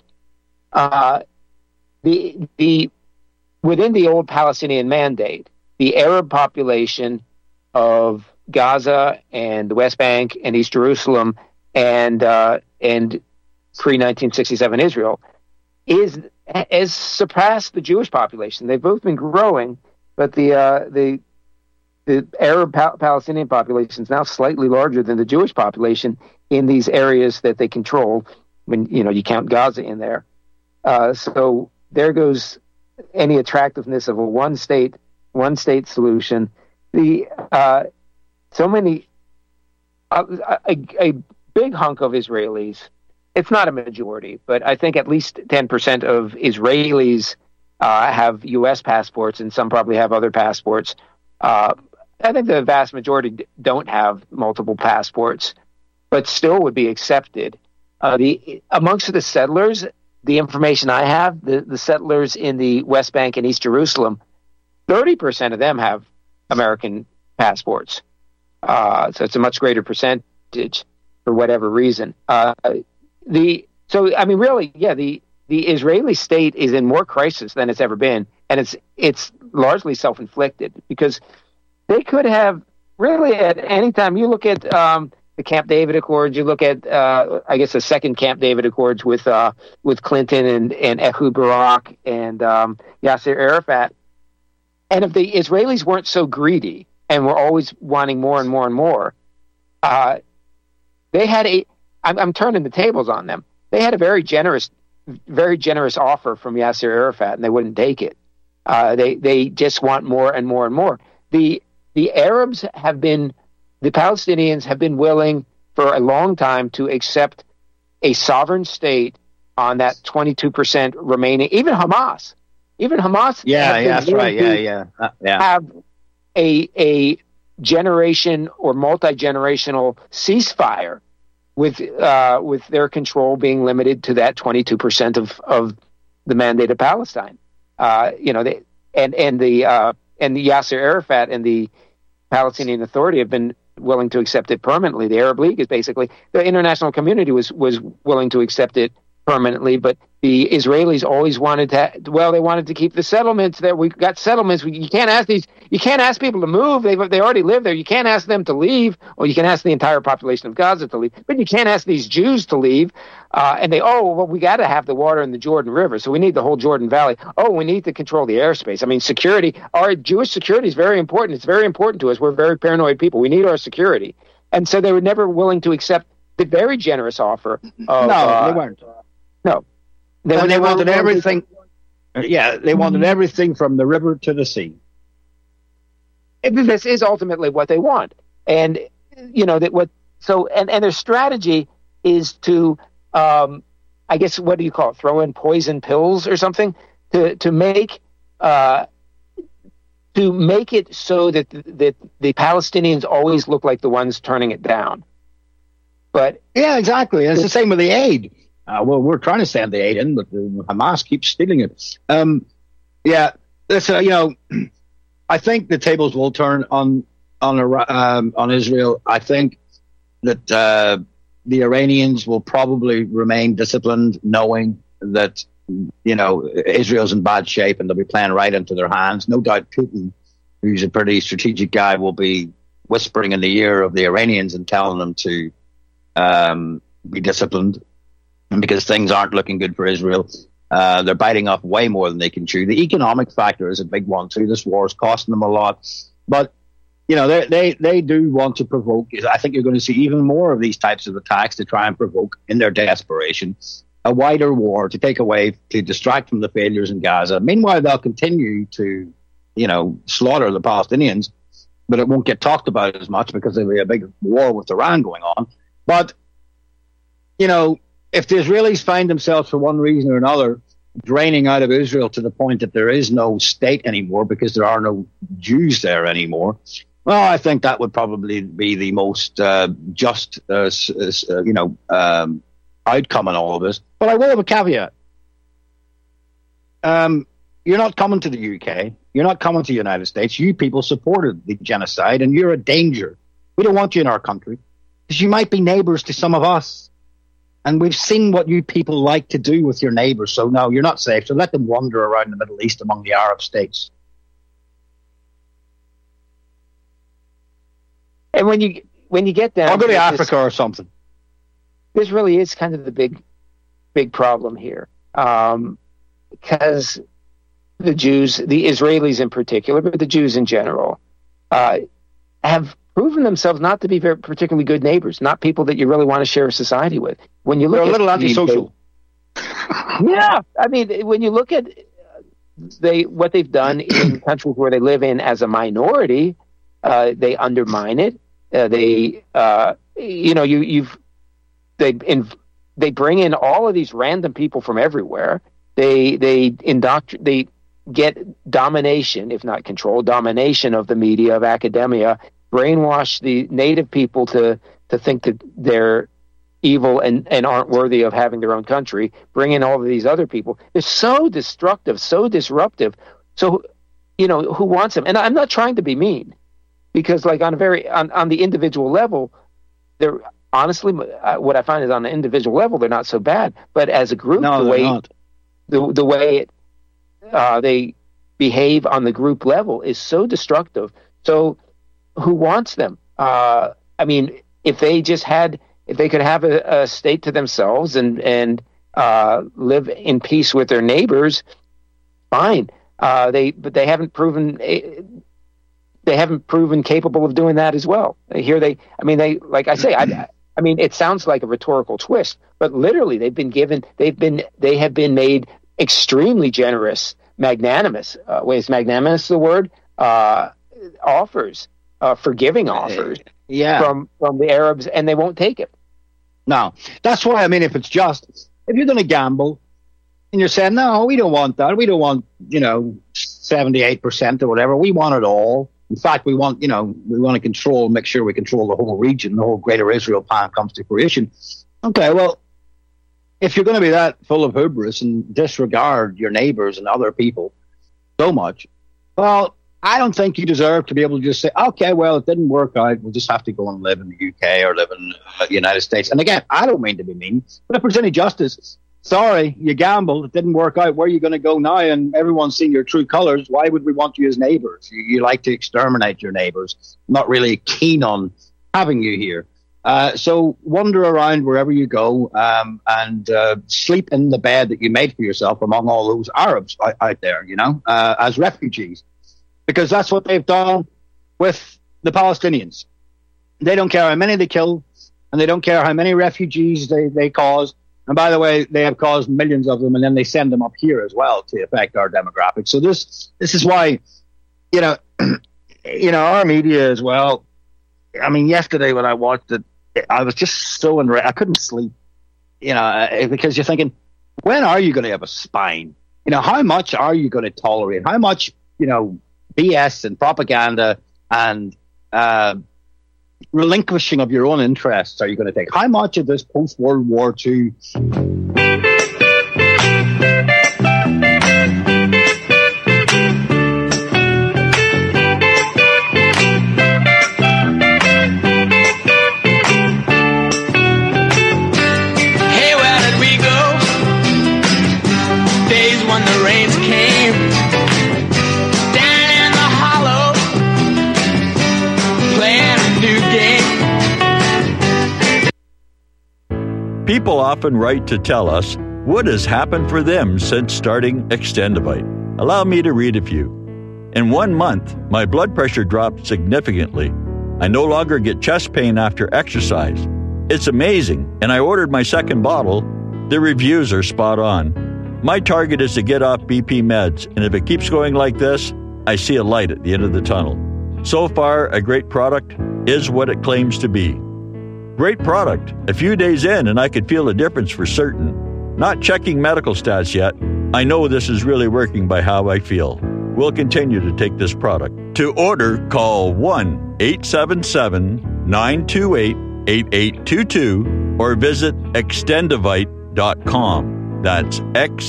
Within the old Palestinian mandate, the Arab population of Gaza and the West Bank and East Jerusalem and pre-1967 Israel has surpassed the Jewish population. They've both been growing, but the Arab Palestinian population is now slightly larger than the Jewish population in these areas that they control. When you count Gaza in there, so there goes any attractiveness of a one state solution. A big hunk of Israelis. It's not a majority, but I think at least 10% of Israelis have U.S. passports, and some probably have other passports. I think the vast majority don't have multiple passports, but still would be accepted. Amongst the settlers, the information I have, the settlers in the West Bank and East Jerusalem, 30% of them have American passports. So it's a much greater percentage for whatever reason. The Israeli state is in more crisis than it's ever been, and it's largely self-inflicted because they could have really at any time. You look at the Camp David Accords. You look at the second Camp David Accords with Clinton and Ehud Barak and Yasser Arafat. And if the Israelis weren't so greedy and were always wanting more and more and more, they had I'm turning the tables on them. They had a very generous offer from Yasser Arafat, and they wouldn't take it. They just want more and more and more. The Arabs the Palestinians have been willing for a long time to accept a sovereign state on that 22% remaining. Even Hamas. That's right. Have a generation or multi-generational ceasefire with their control being limited to that 22% of the mandate of Palestine. The Yasser Arafat and the Palestinian Authority have been willing to accept it permanently. The Arab League is basically, the international community was willing to accept it permanently, but the Israelis always wanted they wanted to keep the settlements there. We got settlements. You can't ask people to move. They already live there. You can't ask them to leave, or you can ask the entire population of Gaza to leave, but you can't ask these Jews to leave. And we got to have the water in the Jordan River, so we need the whole Jordan Valley. Oh, we need to control the airspace. I mean, security, our Jewish security is very important. It's very important to us. We're very paranoid people. We need our security. And so they were never willing to accept the very generous offer of... No, they weren't. No. They wanted everything. They wanted everything from the river to the sea. This is ultimately what they want. And, and their strategy is to, I guess, what do you call it? Throw in poison pills or something to make it so that the Palestinians always look like the ones turning it down. But yeah, exactly. And it's the same with the aid. We're trying to send the aid in, but Hamas keeps stealing it. I think the tables will turn on Israel. I think that the Iranians will probably remain disciplined, knowing that Israel's in bad shape and they'll be playing right into their hands. No doubt Putin, who's a pretty strategic guy, will be whispering in the ear of the Iranians and telling them to be disciplined, because things aren't looking good for Israel. They're biting off way more than they can chew. The economic factor is a big one too. This war is costing them a lot, but they do want to provoke. I think you're going to see even more of these types of attacks to try and provoke, in their desperation, a wider war to distract from the failures in Gaza. Meanwhile, they'll continue to, slaughter the Palestinians, but it won't get talked about as much because there'll be a big war with Iran going on. But, if the Israelis find themselves for one reason or another draining out of Israel to the point that there is no state anymore because there are no Jews there anymore, well, I think that would probably be the most just, outcome in all of this. But I will have a caveat. You're not coming to the UK. You're not coming to the United States. You people supported the genocide, and you're a danger. We don't want you in our country because you might be neighbors to some of us. And we've seen what you people like to do with your neighbors. So no, you're not safe. So let them wander around the Middle East among the Arab states. And when you get down, I'll go to Africa or something. This really is kind of the big problem here, because the Jews, the Israelis in particular, but the Jews in general, have proven themselves not to be very particularly good neighbors, not people that you really want to share a society with. When you look They're a little antisocial. Yeah, I mean, when you look at what they've done in countries where they live in as a minority, they undermine it. They bring in all of these random people from everywhere. They get domination, if not control, domination of the media, of academia, brainwash the native people to think that they're evil and aren't worthy of having their own country, bring in all of these other people. They're so destructive, so disruptive. So, who wants them? And I'm not trying to be mean, because like on the individual level, they're honestly, what I find is on the individual level, they're not so bad. But as a group, the way they behave on the group level is so destructive. So who wants them? I mean, if they could have a state to themselves and live in peace with their neighbors, fine. But they haven't proven capable of doing that as well. Like I say, I mean, it sounds like a rhetorical twist, but literally they have been made extremely generous, magnanimous. Is magnanimous the word? Offers, forgiving offers, from the Arabs, and they won't take it. No, that's why. I mean, if you're going to gamble, and you're saying, no, we don't want that. We don't want 78% or whatever. We want it all. In fact, we want to make sure we control the whole region, the whole greater Israel plan comes to fruition. Okay, well, if you're going to be that full of hubris and disregard your neighbors and other people so much, well, I don't think you deserve to be able to just say, okay, well, it didn't work out. We'll just have to go and live in the UK or live in the United States. And again, I don't mean to be mean, but if there's any justice, sorry, you gambled. It didn't work out. Where are you going to go now? And everyone's seen your true colors. Why would we want you as neighbors? You like to exterminate your neighbors. Not really keen on having you here. So wander around wherever you go and sleep in the bed that you made for yourself among all those Arabs out there, as refugees. Because that's what they've done with the Palestinians. They don't care how many they kill, and they don't care how many refugees they cause. And by the way, they have caused millions of them, and then they send them up here as well to affect our demographics. So this is why, our media as well. I mean, yesterday when I watched it, I was just so enraged. I couldn't sleep, because you're thinking, when are you going to have a spine? How much are you going to tolerate? How much, BS and propaganda and relinquishing of your own interests are you going to take? How much of this post-World War II... People often write to tell us what has happened for them since starting Extendivite. Allow me to read a few. In 1 month, my blood pressure dropped significantly. I no longer get chest pain after exercise. It's amazing, and I ordered my second bottle. The reviews are spot on. My target is to get off BP meds, and if it keeps going like this, I see a light at the end of the tunnel. So far, a great product is what it claims to be. Great product. A few days in and I could feel a difference for certain. Not checking medical stats yet. I know this is really working by how I feel. We'll continue to take this product. To order, call 1-877-928-8822 or visit extendivite.com. That's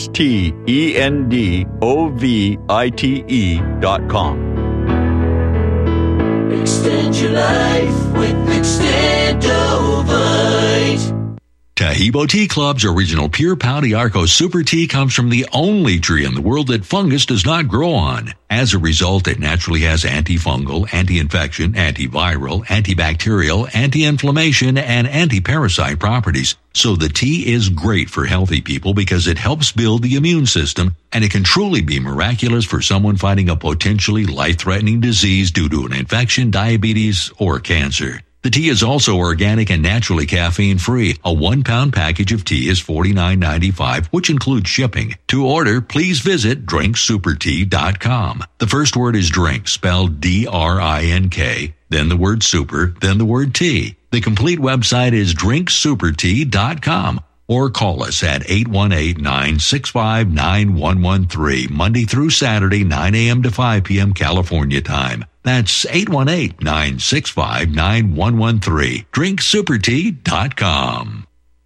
XTENDOVITE.com. Extend your life with Extendovite. Tahibo Tea Club's original Pure Pau d'Arco Super Tea comes from the only tree in the world that fungus does not grow on. As a result, it naturally has antifungal, anti-infection, antiviral, antibacterial, anti-inflammation, and anti-parasite properties. So the tea is great for healthy people because it helps build the immune system, and it can truly be miraculous for someone fighting a potentially life-threatening disease due to an infection, diabetes, or cancer. The tea is also organic and naturally caffeine-free. A 1-pound package of tea is $49.95, which includes shipping. To order, please visit drinksupertea.com. The first word is drink, spelled D-R-I-N-K, then the word super, then the word tea. The complete website is drinksupertea.com. Or call us at 818-965-9113, Monday through Saturday, 9 a.m. to 5 p.m. California time. That's 818-965-9113, drinksupertea.com.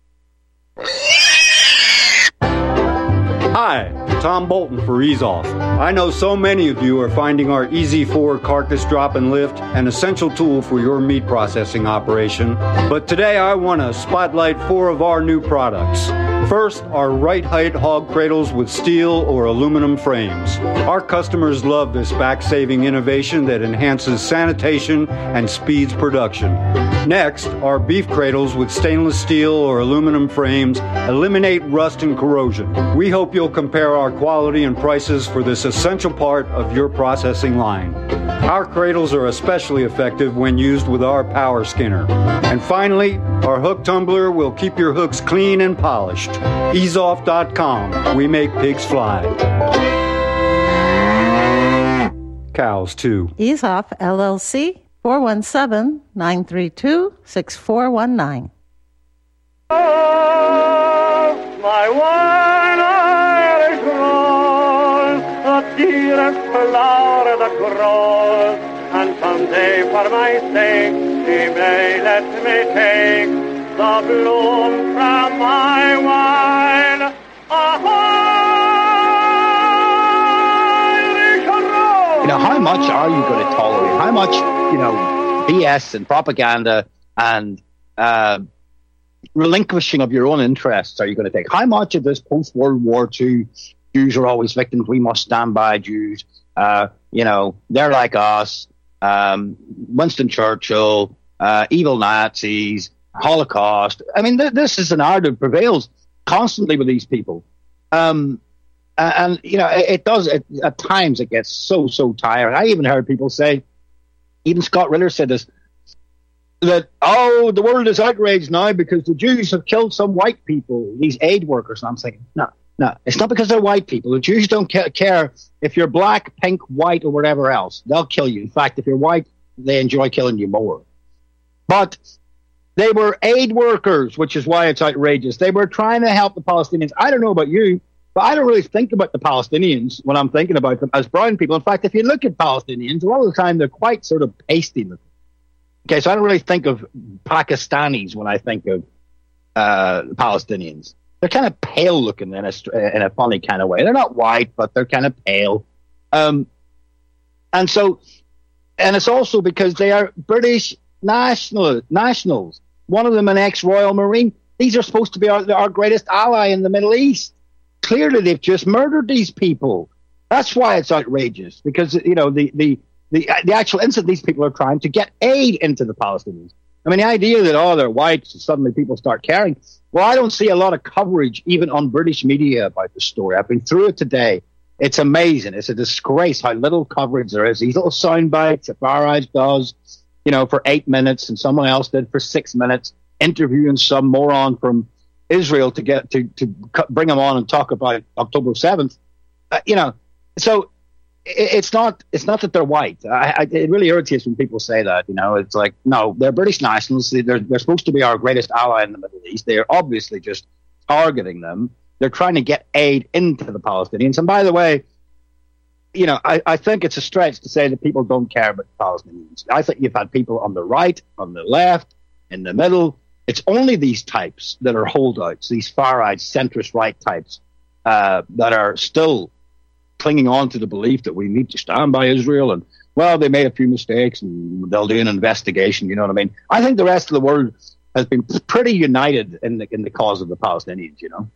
Hi, Tom Bolton for Ease Off. I know so many of you are finding our Easy 4 carcass drop and lift an essential tool for your meat processing operation, but today I want to spotlight 4 of our new products. First, our right height hog cradles with steel or aluminum frames. Our customers love this back-saving innovation that enhances sanitation and speeds production. Next, our beef cradles with stainless steel or aluminum frames eliminate rust and corrosion. We hope you'll compare our quality and prices for this essential part of your processing line. Our cradles are especially effective when used with our power skinner. And finally, our hook tumbler will keep your hooks clean and polished. EaseOff.com. We make pigs fly. Cows, too. Ease Off, LLC, 417-932-6419. My one Irish rose, the dearest flower that grows, and someday for my sake she may let me take the bloom from my wine. Irish rose. How much are you going to tolerate? How much, BS and propaganda and relinquishing of your own interests are you going to take? How much of this post-World War II, Jews are always victims, we must stand by Jews, they're like us, Winston Churchill, evil Nazis, Holocaust. I mean, this is an narrative that prevails constantly with these people. It does, at times it gets so tiring. I even heard people say, even Scott Ritter said this, that, the world is outraged now because the Jews have killed some white people, these aid workers. And I'm thinking, no, it's not because they're white people. The Jews don't care if you're black, pink, white, or whatever else. They'll kill you. In fact, if you're white, they enjoy killing you more. But they were aid workers, which is why it's outrageous. They were trying to help the Palestinians. I don't know about you, but I don't really think about the Palestinians when I'm thinking about them as brown people. In fact, if you look at Palestinians, a lot of the time they're quite sort of pasty looking. Okay, so I don't really think of Pakistanis when I think of Palestinians. They're kind of pale looking in a funny kind of way. They're not white, but they're kind of pale. And it's also because they are British nationals. One of them an ex-Royal Marine. These are supposed to be our greatest ally in the Middle East. Clearly, they've just murdered these people. That's why it's outrageous, because the actual incident, these people are trying to get aid into the Palestinians. I mean, the idea that, they're white, so suddenly people start caring. Well, I don't see a lot of coverage, even on British media, about the story. I've been through it today. It's amazing. It's a disgrace how little coverage there is. These little sound bites that Farage does, for 8 minutes, and someone else did for 6 minutes, interviewing some moron from Israel to get to bring them on and talk about October 7th. So it's not that they're white. It really irritates when people say that. It's like, no, they're British nationals. They're supposed to be our greatest ally in the Middle East. They're obviously just targeting them. They're trying to get aid into the Palestinians. And by the way, I think it's a stretch to say that people don't care about the Palestinians. I think you've had people on the right, on the left, in the middle. It's only these types that are holdouts, these far-right, centrist right types that are still clinging on to the belief that we need to stand by Israel, and they made a few mistakes and they'll do an investigation. You know what I mean? I think the rest of the world has been pretty united in the cause of the Palestinians.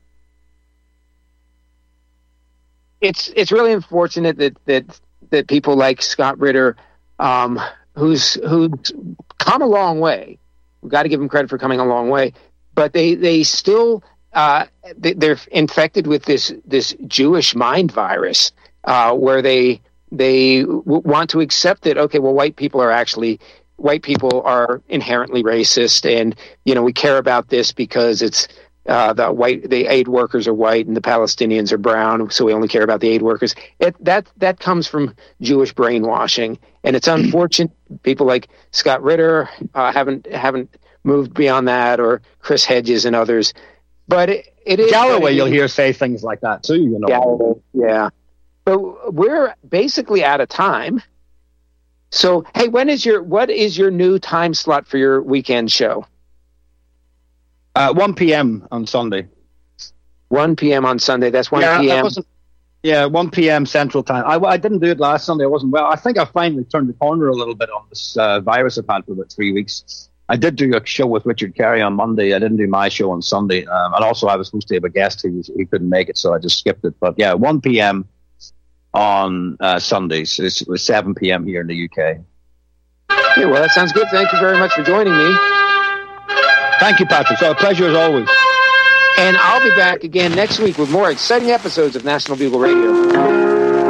It's really unfortunate that people like Scott Ritter, who's come a long way. We've got to give him credit for coming a long way, but they still they're infected with this Jewish mind virus, where they want to accept that, okay, well, white people are inherently racist, and we care about this because it's the aid workers are white and the Palestinians are brown, so we only care about the aid workers. That comes from Jewish brainwashing, and it's unfortunate people like Scott Ritter haven't moved beyond that, or Chris Hedges and others. But it is Galloway. You'll hear say things like that too. Galloway, yeah. But we're basically out of time. So, hey, what is your new time slot for your weekend show? 1 p.m. on Sunday. 1 p.m. on Sunday. That's 1 p.m. 1 p.m. Central Time. I didn't do it last Sunday. I wasn't well. I think I finally turned the corner a little bit on this virus I've had for about 3 weeks. I did do a show with Richard Carey on Monday. I didn't do my show on Sunday. And also I was supposed to have a guest who couldn't make it, so I just skipped it. But yeah, 1 p.m. on Sundays. It was 7 p.m. here in the UK. Yeah, well, that sounds good. Thank you very much for joining me. Thank you, Patrick. So a pleasure as always. And I'll be back again next week with more exciting episodes of National Bugle Radio.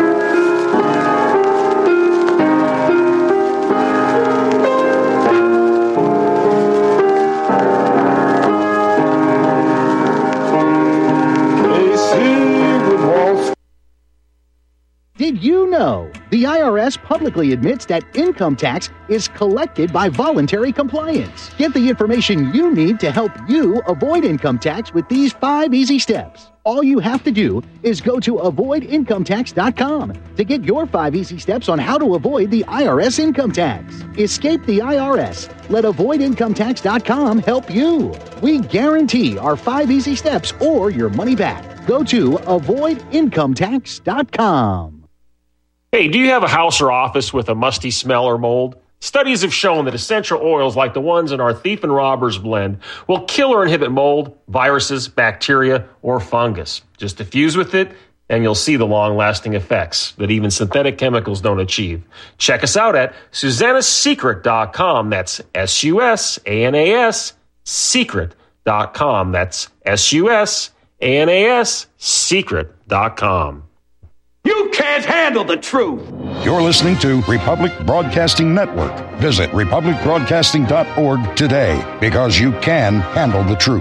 Did you know the IRS publicly admits that income tax is collected by voluntary compliance? Get the information you need to help you avoid income tax with these 5 easy steps. All you have to do is go to avoidincometax.com to get your 5 easy steps on how to avoid the IRS income tax. Escape the IRS. Let avoidincometax.com help you. We guarantee our 5 easy steps or your money back. Go to avoidincometax.com. Hey, do you have a house or office with a musty smell or mold? Studies have shown that essential oils like the ones in our Thief and Robbers blend will kill or inhibit mold, viruses, bacteria, or fungus. Just diffuse with it, and you'll see the long-lasting effects that even synthetic chemicals don't achieve. Check us out at SusannaSecret.com. That's SUSANAS Secret.com. That's SUSANAS Secret.com. You can't handle the truth. You're listening to Republic Broadcasting Network. Visit republicbroadcasting.org today because you can handle the truth.